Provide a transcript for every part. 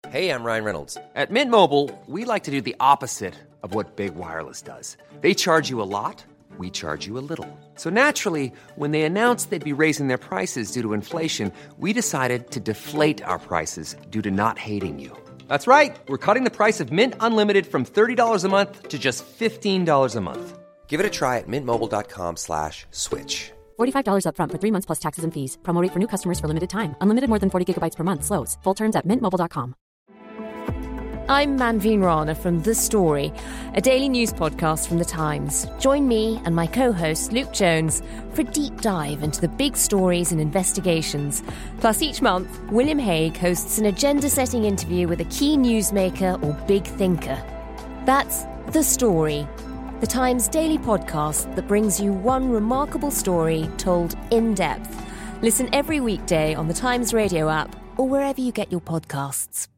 Hey, I'm Ryan Reynolds. At Mint Mobile, we like to do the opposite of what Big Wireless does. They charge you a lot, we charge you a little. So naturally, when they announced they'd be raising their prices due to inflation, we decided to deflate our prices due to not hating you. That's right. We're cutting the price of Mint Unlimited from $30 a month to just $15 a month. Give it a try at mintmobile.com/switch. $45 up front for 3 months plus taxes and fees. Promo rate for new customers for limited time. Unlimited more than 40 gigabytes per month. Slows full terms at mintmobile.com. I'm Manveen Rana from The Story, a daily news podcast from The Times. Join me and my co-host Luke Jones for a deep dive into the big stories and investigations. Plus, each month, William Hague hosts an agenda-setting interview with a key newsmaker or big thinker. That's The Story, The Times daily podcast that brings you one remarkable story told in depth. Listen every weekday on The Times radio app or wherever you get your podcasts.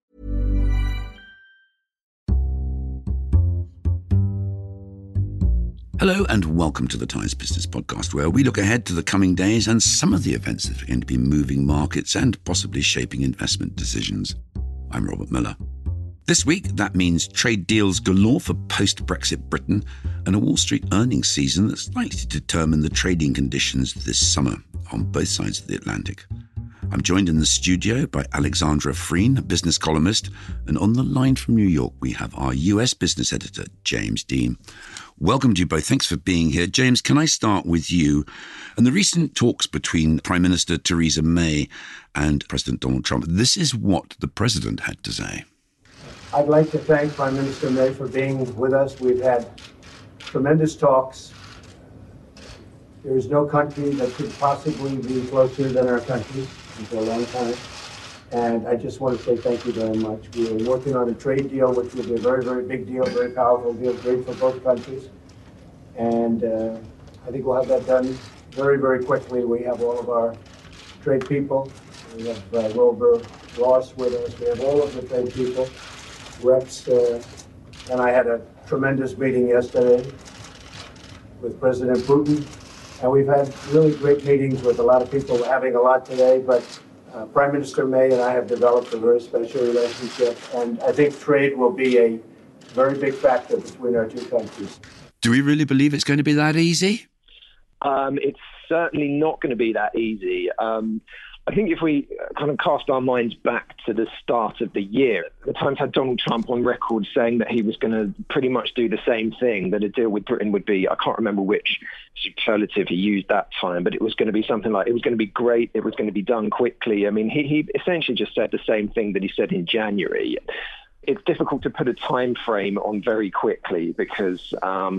Hello and welcome to the Times Business Podcast, where we look ahead to the coming days and some of the events that are going to be moving markets and possibly shaping investment decisions. I'm Robert Miller. This week, that means trade deals galore for post-Brexit Britain and a Wall Street earnings season that's likely to determine the trading conditions this summer on both sides of the Atlantic. I'm joined in the studio by Alexandra Freen, a business columnist, and on the line from New York, we have our US business editor, James Dean. Welcome to you both. Thanks for being here. James, can I start with you? And the recent talks between Prime Minister Theresa May and President Donald Trump, this is what the president had to say. I'd like to thank Prime Minister May for being with us. We've had tremendous talks. There is no country that could possibly be closer than our country for a long time. And I just want to say thank you very much. We are working on a trade deal, which will be a very, very big deal, very powerful deal, great for both countries. And I think we'll have that done very, very quickly. We have all of our trade people. We have Wilbur Ross with us. We have all of the trade people. Rex and I had a tremendous meeting yesterday with President Putin. And we've had really great meetings with a lot of people. We're having a lot today, but Prime Minister May and I have developed a very special relationship, and I think trade will be a very big factor between our two countries. Do we really believe it's going to be that easy? It's certainly not going to be that easy. I think if we kind of cast our minds back to the start of the year, the Times had Donald Trump on record saying that he was going to pretty much do the same thing, that a deal with Britain would be, I can't remember which superlative he used that time, but it was going to be something like, it was going to be great, it was going to be done quickly. I mean, he essentially just said the same thing that he said in January. It's difficult to put a time frame on very quickly because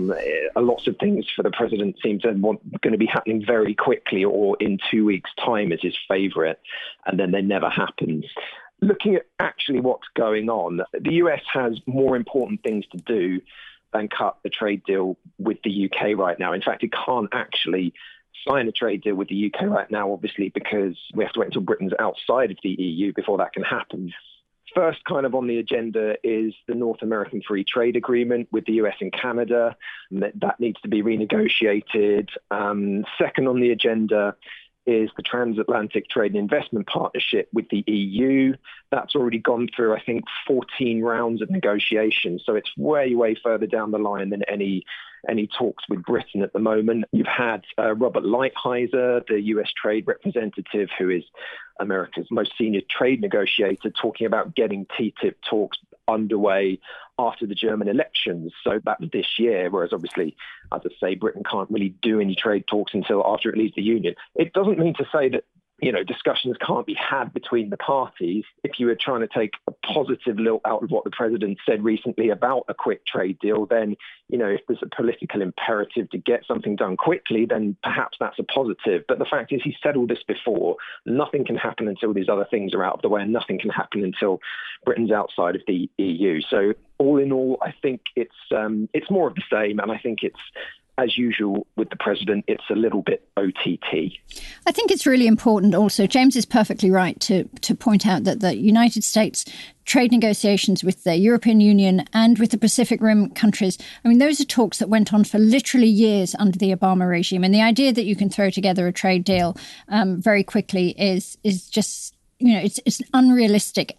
a lot of things for the president seem to want going to be happening very quickly, or in 2 weeks' time is his favourite, and then they never happen. Looking at actually what's going on, the US has more important things to do than cut the trade deal with the UK right now. In fact, it can't actually sign a trade deal with the UK right now, obviously, because we have to wait until Britain's outside of the EU before that can happen. First kind of on the agenda is the North American Free Trade Agreement with the US and Canada. That needs to be renegotiated. Second on the agenda is the Transatlantic Trade and Investment Partnership with the EU. That's already gone through, I think, 14 rounds of negotiations. So it's way, way further down the line than any talks with Britain at the moment. You've had Robert Lighthizer, the US trade representative, who is America's most senior trade negotiator, talking about getting TTIP talks underway after the German elections. So that was this year, whereas obviously, as I say, Britain can't really do any trade talks until after it leaves the Union. It doesn't mean to say that discussions can't be had between the parties. If you were trying to take a positive look out of what the president said recently about a quick trade deal, then, if there's a political imperative to get something done quickly, then perhaps that's a positive. But the fact is, he said all this before. Nothing can happen until these other things are out of the way, and nothing can happen until Britain's outside of the EU. So all in all, I think it's more of the same, and I think it's, as usual with the president, it's a little bit OTT. I think it's really important also, James is perfectly right to point out that the United States trade negotiations with the European Union and with the Pacific Rim countries, I mean, those are talks that went on for literally years under the Obama regime. And the idea that you can throw together a trade deal very quickly is just, it's unrealistic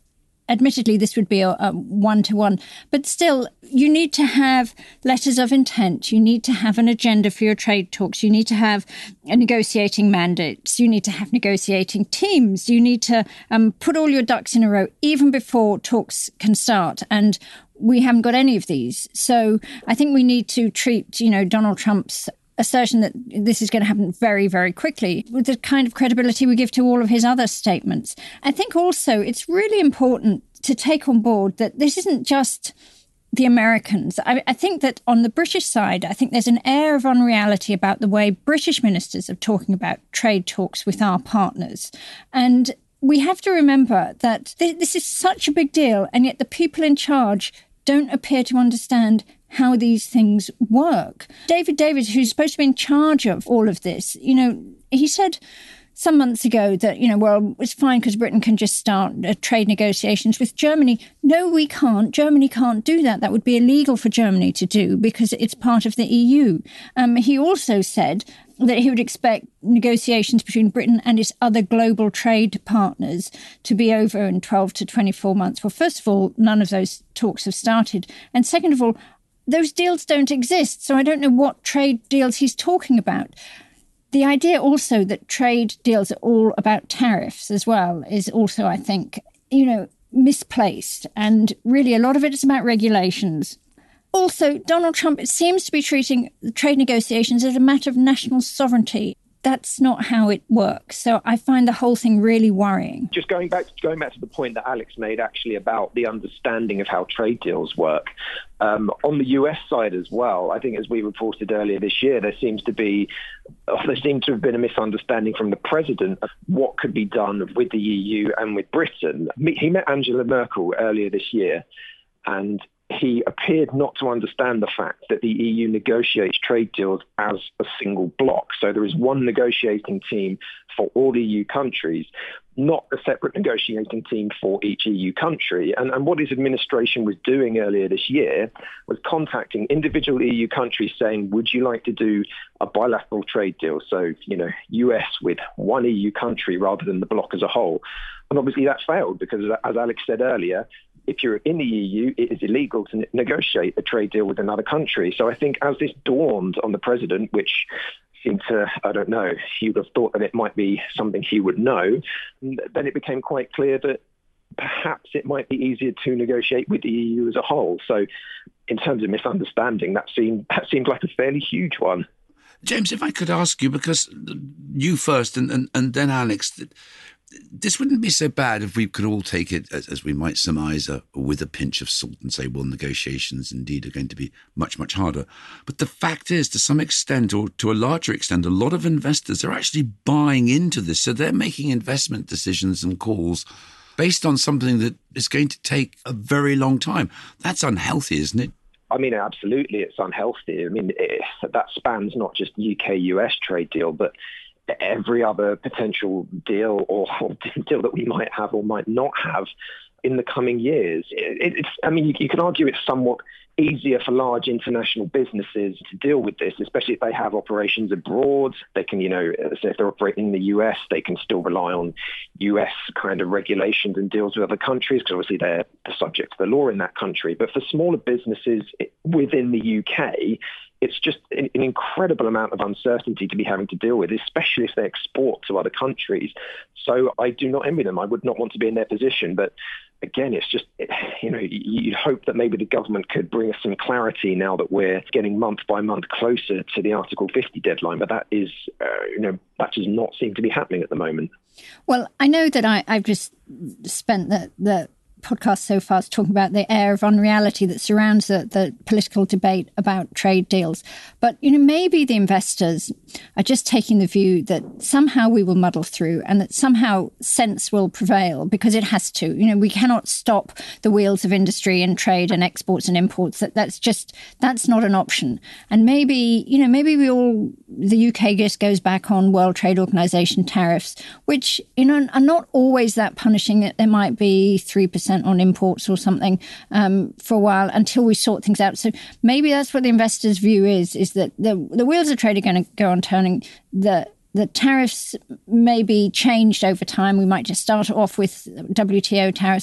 admittedly, this would be a one-to-one, but still, you need to have letters of intent. You need to have an agenda for your trade talks. You need to have negotiating mandates. You need to have negotiating teams. You need to put all your ducks in a row even before talks can start. And we haven't got any of these. So I think we need to treat, Donald Trump's assertion that this is going to happen very, very quickly with the kind of credibility we give to all of his other statements. I think also it's really important to take on board that this isn't just the Americans. I think that on the British side, I think there's an air of unreality about the way British ministers are talking about trade talks with our partners. And we have to remember that this is such a big deal, and yet the people in charge don't appear to understand how these things work. David Davis, who's supposed to be in charge of all of this, he said some months ago that, well, it's fine because Britain can just start trade negotiations with Germany. No, we can't. Germany can't do that. That would be illegal for Germany to do because it's part of the EU. He also said that he would expect negotiations between Britain and its other global trade partners to be over in 12 to 24 months. Well, first of all, none of those talks have started. And second of all, those deals don't exist. So I don't know what trade deals he's talking about. The idea also that trade deals are all about tariffs as well is also, I think, misplaced. And really a lot of it is about regulations. Also, Donald Trump seems to be treating trade negotiations as a matter of national sovereignty. That's not how it works. So I find the whole thing really worrying. Just going back to the point that Alex made actually about the understanding of how trade deals work. On the US side as well, I think as we reported earlier this year, there seemed to have been a misunderstanding from the president of what could be done with the EU and with Britain. He met Angela Merkel earlier this year, and he appeared not to understand the fact that the EU negotiates trade deals as a single bloc. So there is one negotiating team for all EU countries, not a separate negotiating team for each EU country. And what his administration was doing earlier this year was contacting individual EU countries saying, would you like to do a bilateral trade deal? So, US with one EU country rather than the bloc as a whole. And obviously that failed because, as Alex said earlier, if you're in the EU, it is illegal to negotiate a trade deal with another country. So I think as this dawned on the president, which seemed to, I don't know, he would have thought that it might be something he would know, then it became quite clear that perhaps it might be easier to negotiate with the EU as a whole. So in terms of misunderstanding, that seemed like a fairly huge one. James, if I could ask you, because you first and then Alex, this wouldn't be so bad if we could all take it, as we might surmise, with a pinch of salt and say, well, negotiations indeed are going to be much, much harder. But the fact is, to some extent, or to a larger extent, a lot of investors are actually buying into this. So they're making investment decisions and calls based on something that is going to take a very long time. That's unhealthy, isn't it? I mean, absolutely, it's unhealthy. I mean, that spans not just UK-US trade deal, but every other potential deal or deal that we might have or might not have in the coming years. You can argue it's somewhat easier for large international businesses to deal with this, especially if they have operations abroad. They can, say if they're operating in the US, they can still rely on US kind of regulations and deals with other countries because obviously they're subject to the law in that country. But for smaller businesses within the UK, it's just an incredible amount of uncertainty to be having to deal with, especially if they export to other countries. So I do not envy them. I would not want to be in their position. But again, it's just, you'd hope that maybe the government could bring us some clarity now that we're getting month by month closer to the Article 50 deadline. But that is, that does not seem to be happening at the moment. Well, I know that I've just spent the podcast so far talking about the air of unreality that surrounds the political debate about trade deals. But, maybe the investors are just taking the view that somehow we will muddle through and that somehow sense will prevail because it has to. We cannot stop the wheels of industry and trade and exports and imports. That's not an option. And maybe the UK just goes back on World Trade Organization tariffs, which, are not always that punishing. There might be 3% on imports or something for a while until we sort things out. So maybe that's what the investors' view is that the wheels of trade are going to go on turning. The tariffs may be changed over time. We might just start off with WTO tariffs.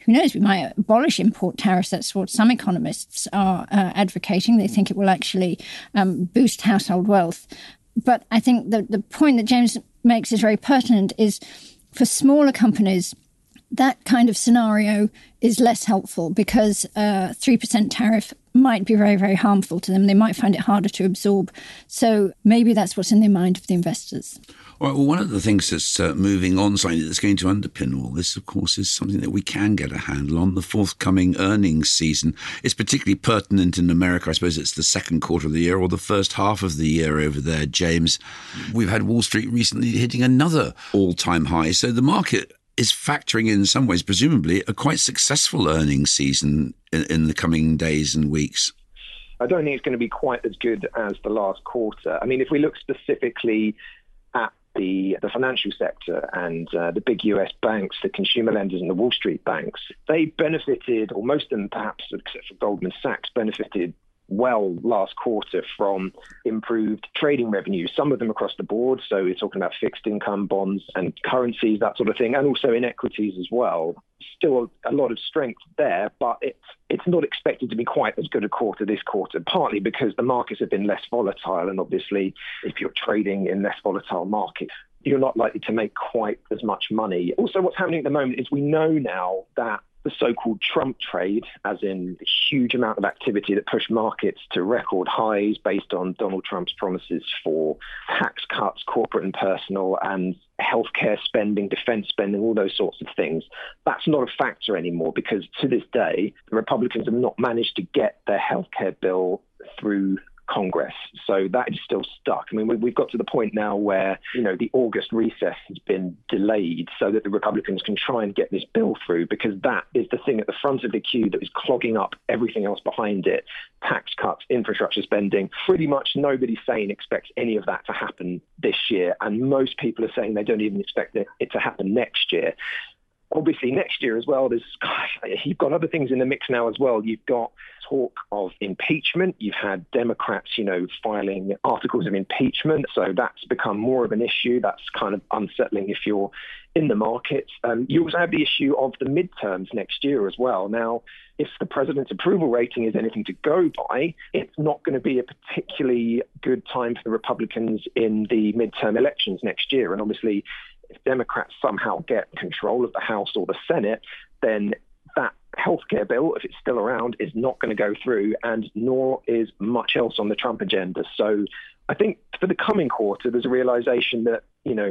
who knows, we might abolish import tariffs. That's what some economists are advocating. They think it will actually boost household wealth. But I think the point that James makes is very pertinent, is for smaller companies, that kind of scenario is less helpful because a 3% tariff might be very, very harmful to them. They might find it harder to absorb. So maybe that's what's in the mind of the investors. All right, well, one of the things that's moving on, something that's going to underpin all this, of course, is something that we can get a handle on. The forthcoming earnings season is particularly pertinent in America. I suppose it's the second quarter of the year or the first half of the year over there, James. We've had Wall Street recently hitting another all-time high. So the market is factoring in some ways, presumably, a quite successful earnings season in the coming days and weeks. I don't think it's going to be quite as good as the last quarter. I mean, if we look specifically at the financial sector and the big US banks, the consumer lenders and the Wall Street banks, they benefited, or most of them perhaps, except for Goldman Sachs, benefited well last quarter from improved trading revenues, some of them across the board. So we're talking about fixed income, bonds and currencies, that sort of thing, and also in equities as well. Still a lot of strength there, but it's not expected to be quite as good a quarter this quarter, partly because the markets have been less volatile. And obviously, if you're trading in less volatile markets, you're not likely to make quite as much money. Also, what's happening at the moment is we know now that the so-called Trump trade, as in the huge amount of activity that pushed markets to record highs based on Donald Trump's promises for tax cuts, corporate and personal, and healthcare spending, defense spending, all those sorts of things. That's not a factor anymore because to this day, the Republicans have not managed to get their healthcare bill through Congress. So that is still stuck. I mean, we've got to the point now where, the August recess has been delayed so that the Republicans can try and get this bill through, because that is the thing at the front of the queue that is clogging up everything else behind it. Tax cuts, infrastructure spending. Pretty much nobody sane expects any of that to happen this year. And most people are saying they don't even expect it to happen next year. Obviously, next year as well, you've got other things in the mix now as well. You've got talk of impeachment. You've had Democrats, filing articles of impeachment. So that's become more of an issue. That's kind of unsettling if you're in the markets. You also have the issue of the midterms next year as well. Now, if the president's approval rating is anything to go by, it's not going to be a particularly good time for the Republicans in the midterm elections next year. And obviously, if Democrats somehow get control of the House or the Senate, then that healthcare bill, if it's still around, is not going to go through, and nor is much else on the Trump agenda. So I think for the coming quarter, there's a realization that,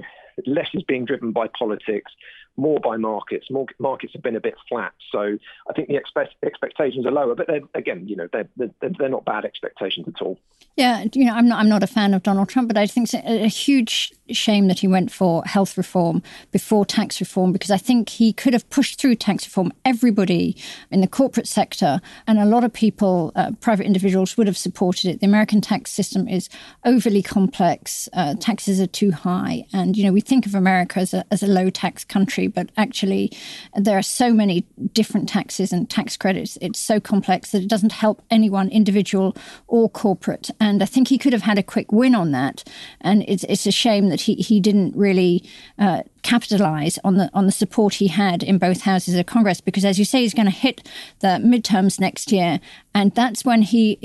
less is being driven by politics, more by markets. Markets have been a bit flat. So I think the expectations are lower, but they're not bad expectations at all. Yeah, I'm not a fan of Donald Trump, but I think it's a huge shame that he went for health reform before tax reform, because I think he could have pushed through tax reform. Everybody in the corporate sector and a lot of people, private individuals, would have supported it. The American tax system is overly complex. Taxes are too high. And, we think of America as a low tax country, but actually there are so many different taxes and tax credits. It's so complex that it doesn't help anyone, individual or corporate. And I think he could have had a quick win on that. And it's a shame that he didn't really capitalize on the support he had in both houses of Congress, because, as you say, he's going to hit the midterms next year. And that's when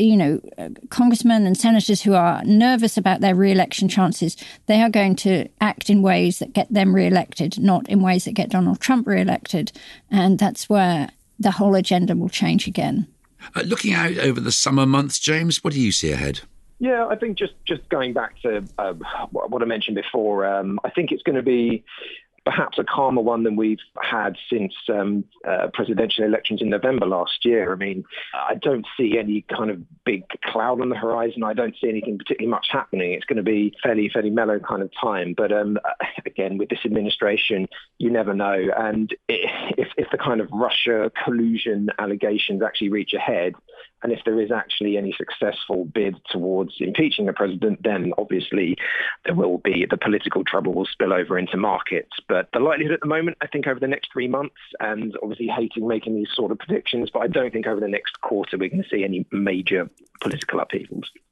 congressmen and senators who are nervous about their re-election chances, they are going to act in ways that get them re-elected, not in ways that get Donald Trump re-elected. And that's where the whole agenda will change again. Looking out over the summer months, James, what do you see ahead? Yeah, I think just going back to what I mentioned before, I think it's going to be perhaps a calmer one than we've had since presidential elections in November last year. I mean, I don't see any kind of big cloud on the horizon. I don't see anything particularly much happening. It's going to be fairly mellow kind of time. But again, with this administration, you never know. And if the kind of Russia collusion allegations actually reach a head, and if there is actually any successful bid towards impeaching the president, then obviously there will be the political trouble will spill over into markets. But the likelihood at the moment, I think over the next 3 months, and obviously hating making these sort of predictions, but I don't think over the next quarter we're going to see any major political upheavals.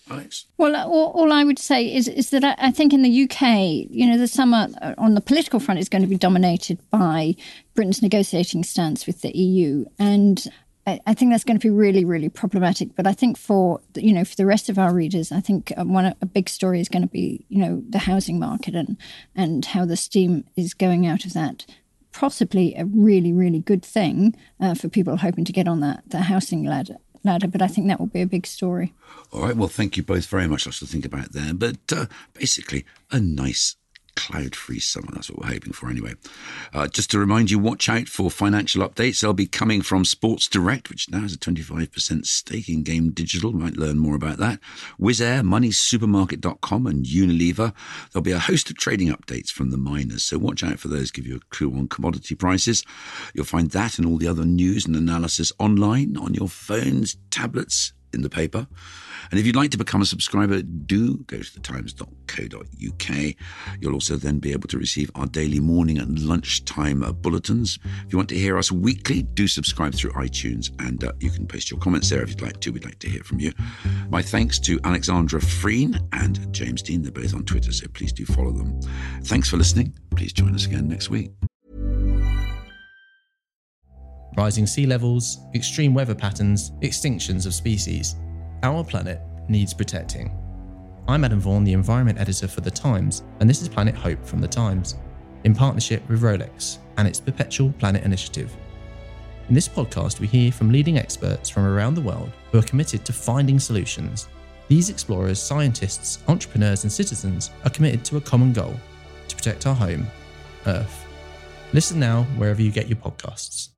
Alex? Well, all I would say is that I think in the UK, the summer on the political front is going to be dominated by Britain's negotiating stance with the EU. And I think that's going to be really, really problematic. But I think for the rest of our readers, I think a big story is going to be, the housing market and how the steam is going out of that. Possibly a really, really good thing for people hoping to get on the housing ladder. But I think that will be a big story. All right, well, thank you both very much. Lots to think about there. But basically, a nice cloud-free summer. That's what we're hoping for anyway. Just to remind you, watch out for financial updates. They'll be coming from Sports Direct, which now has a 25% stake in Game Digital. You might learn more about that. Wizz Air, MoneySupermarket.com and Unilever. There'll be a host of trading updates from the miners, so watch out for those, give you a clue on commodity prices. You'll find that and all the other news and analysis online, on your phones, tablets, in the paper. And if you'd like to become a subscriber, do go to thetimes.co.uk. You'll also then be able to receive our daily morning and lunchtime bulletins. If you want to hear us weekly, do subscribe through iTunes, and you can post your comments there if you'd like to. We'd like to hear from you. My thanks to Alexandra Freen and James Dean. They're both on Twitter, so please do follow them. Thanks for listening. Please join us again next week. Rising sea levels, extreme weather patterns, extinctions of species. Our planet needs protecting. I'm Adam Vaughan, the Environment Editor for The Times, and this is Planet Hope from The Times, in partnership with Rolex and its Perpetual Planet Initiative. In this podcast, we hear from leading experts from around the world who are committed to finding solutions. These explorers, scientists, entrepreneurs, and citizens are committed to a common goal: to protect our home, Earth. Listen now wherever you get your podcasts.